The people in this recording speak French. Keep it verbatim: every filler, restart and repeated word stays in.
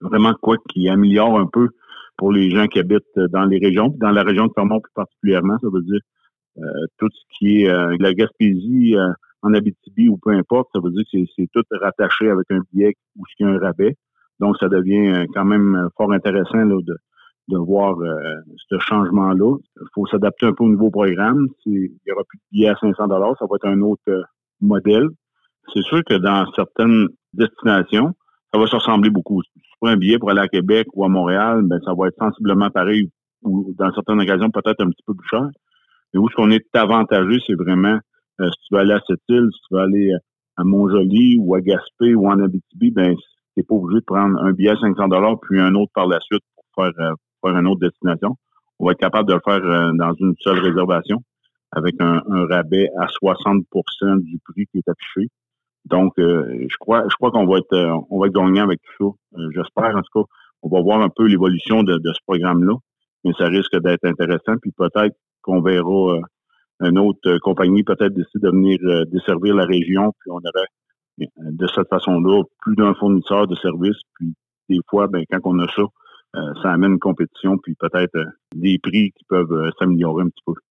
vraiment quoi qui améliore un peu pour les gens qui habitent dans les régions, puis dans la région de Fermont plus particulièrement, ça veut dire euh, tout ce qui est euh, la Gaspésie euh, en Abitibi ou peu importe, ça veut dire que c'est, c'est tout rattaché avec un billet ou ce qui a un rabais. Donc, ça devient euh, quand même fort intéressant là, de, de voir euh, ce changement-là. Il faut s'adapter un peu au nouveau programme. C'est, il n'y aura plus de billets à cinq cents dollars, ça va être un autre euh, modèle. C'est sûr que dans certaines destinations, ça va se ressembler beaucoup. Si tu prends un billet pour aller à Québec ou à Montréal, ben ça va être sensiblement pareil ou dans certaines occasions peut-être un petit peu plus cher. Mais où ce qu'on est avantagé, c'est vraiment euh, si tu veux aller à Sept-Îles, si tu veux aller à Montjoly ou à Gaspé ou en Abitibi, ben t'es pas obligé de prendre un billet à cinq cents dollars puis un autre par la suite pour faire, euh, pour faire une autre destination. On va être capable de le faire euh, dans une seule réservation avec un, un rabais à soixante pour cent du prix qui est affiché. Donc, euh, je crois, je crois qu'on va être, euh, on va être gagnant avec tout ça. Euh, j'espère, en tout cas, on va voir un peu l'évolution de, de ce programme-là, mais ça risque d'être intéressant. Puis peut-être qu'on verra euh, une autre euh, compagnie peut-être décider de venir euh, desservir la région, puis on aurait euh, de cette façon-là plus d'un fournisseur de services. Puis des fois, ben quand on a ça, euh, ça amène une compétition, puis peut-être euh, des prix qui peuvent euh, s'améliorer un petit peu.